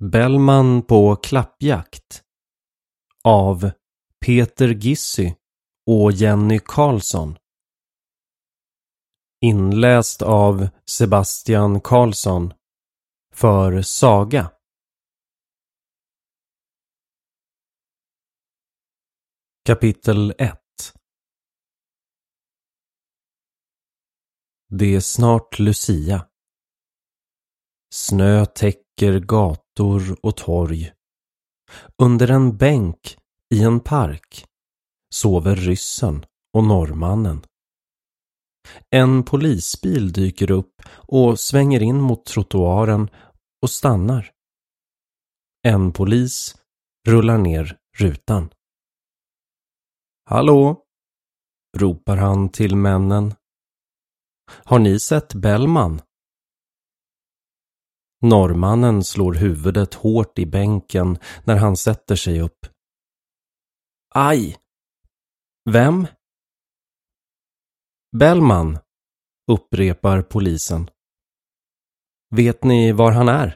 Bellman på klappjakt av Peter Gissy och Jenny Karlsson. Inläst av Sebastian Karlsson för Saga. Kapitel 1. Det är snart Lucia. Snö täcker gator och torg. Under en bänk i en park sover ryssen och norrmannen. En polisbil dyker upp och svänger in mot trottoaren och stannar. En polis rullar ner rutan. Hallå, ropar han till männen. Har ni sett Bellman? Norrmannen slår huvudet hårt i bänken när han sätter sig upp. Aj! Vem? Bellman, upprepar polisen. Vet ni var han är?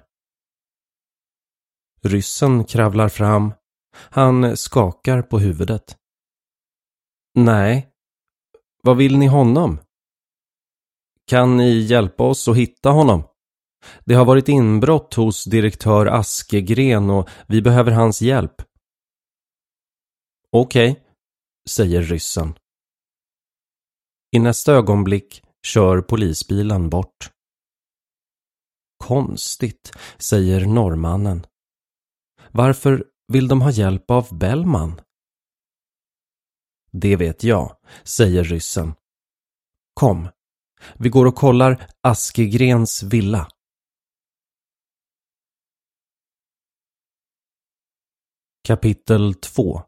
Ryssen kravlar fram. Han skakar på huvudet. Nej. Vad vill ni honom? Kan ni hjälpa oss att hitta honom? Det har varit inbrott hos direktör Askegren och vi behöver hans hjälp. Okej, säger ryssen. I nästa ögonblick kör polisbilen bort. Konstigt, säger norrmannen. Varför vill de ha hjälp av Bellman? Det vet jag, säger ryssen. Kom, vi går och kollar Askegrens villa. Kapitel 2.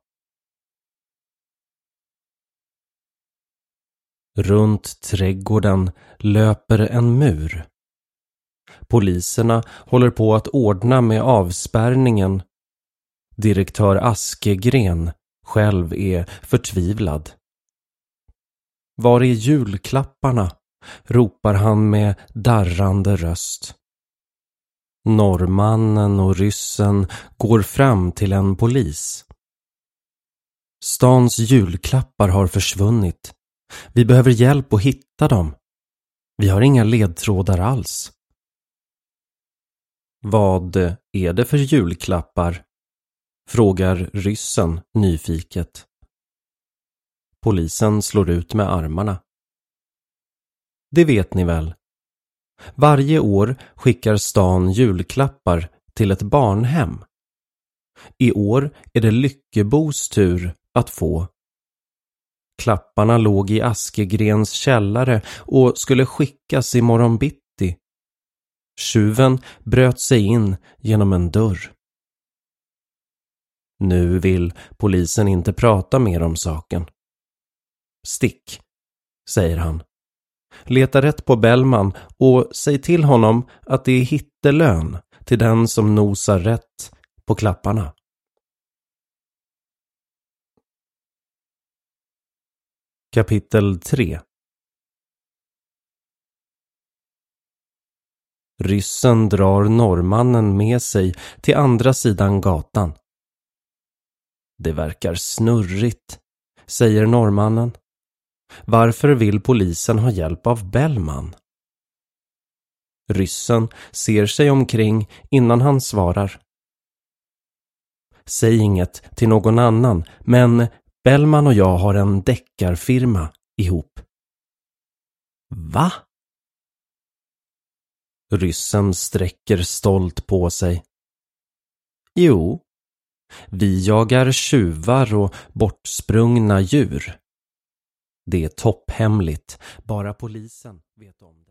Runt trädgården löper en mur. Poliserna håller på att ordna med avspärrningen. Direktör Askegren själv är förtvivlad. Var är julklapparna? Ropar han med darrande röst. Norrmannen och ryssen går fram till en polis. Stans julklappar har försvunnit. Vi behöver hjälp att hitta dem. Vi har inga ledtrådar alls. Vad är det för julklappar? Frågar ryssen nyfiket. Polisen slår ut med armarna. Det vet ni väl. Varje år skickar stan julklappar till ett barnhem. I år är det Lyckebos tur att få. Klapparna låg i Askegrens källare och skulle skickas i morgon bitti. Tjuven bröt sig in genom en dörr. Nu vill polisen inte prata mer om saken. Stick, säger han. Leta rätt på Bellman och säg till honom att det är hittelön till den som nosar rätt på klapparna. Kapitel 3. Ryssen drar norrmannen med sig till andra sidan gatan. Det verkar snurrigt, säger norrmannen. Varför vill polisen ha hjälp av Bellman? Ryssen ser sig omkring innan han svarar. Säg inget till någon annan, men Bellman och jag har en deckarfirma ihop. Va? Ryssen sträcker stolt på sig. Jo, vi jagar tjuvar och bortsprungna djur. Det är topphemligt, bara polisen vet om det.